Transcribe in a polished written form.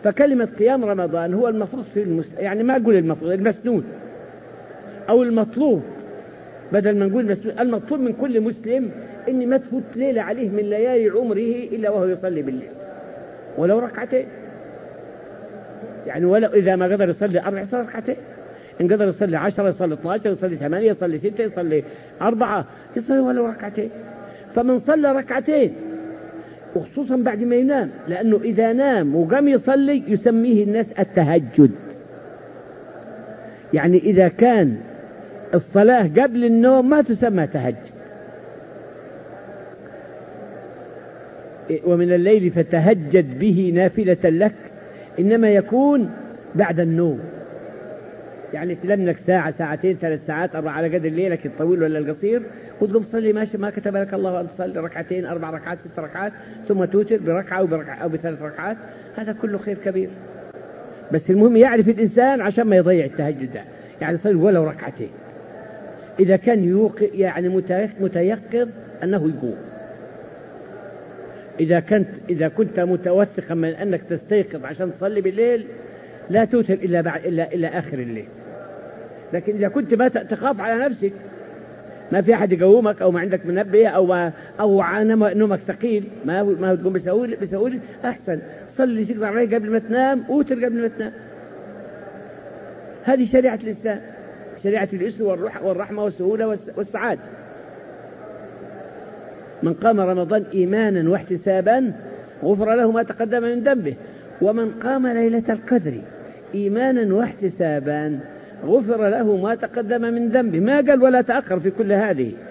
فكلمة قيام رمضان هو المفروض يعني ما أقول المفروض، المسنون أو المطلوب، بدل ما نقول مسنون، المطلوب من كل مسلم إن ما تفوت ليلة عليه من ليالي عمره إلا وهو يصلي بالليل ولو ركعتين. يعني ولو إذا ما قدر يصلي 4 يصلي ركعتين، إن قدر يصلي 10 يصلي 12 يصلي 8 يصلي 6 يصلي 4 يصلي ولو ركعتين. فمن صلى ركعتين وخصوصا بعد ما ينام، لأنه إذا نام وقام يصلي يسميه الناس التهجد. يعني إذا كان الصلاة قبل النوم ما تسمى تهجد. ومن الليل فتهجد به نافلة لك، إنما يكون بعد النوم. يعني تلم لك ساعة ساعتين 3 ساعات 4 على قدر ليلك الطويل ولا القصير، وتقوم تصلي ماشي ما كتب لك الله أن تصلي ركعتين 4 ركعات 6 ركعات، ثم توتر بركعة أو ب3 ركعات، هذا كله خير كبير. بس المهم يعرف الإنسان عشان ما يضيع التهجد ده، يعني يصلي ولو ركعتين إذا كان يعني متيقظ أنه يقوم. إذا كنت متوثقا من أنك تستيقظ عشان تصلي بالليل لا توتر إلا آخر الليل. لكن إذا كنت ما تخاف على نفسك، ما في أحد يقومك أو ما عندك منبه أو نومك ثقيل ما تقوم بسهولة، أحسن صلي تقدر عليه قبل ما تنام، أوتر قبل ما تنام. هذه شريعة الإسلام، شريعة اليسر والرحمة والسهولة والسعادة. من قام رمضان إيمانا واحتسابا غفر له ما تقدم من ذنبه، ومن قام ليلة القدر إيمانا واحتسابا غفر له ما تقدم من ذنبه. ما قال ولا تأخر في كل هذه،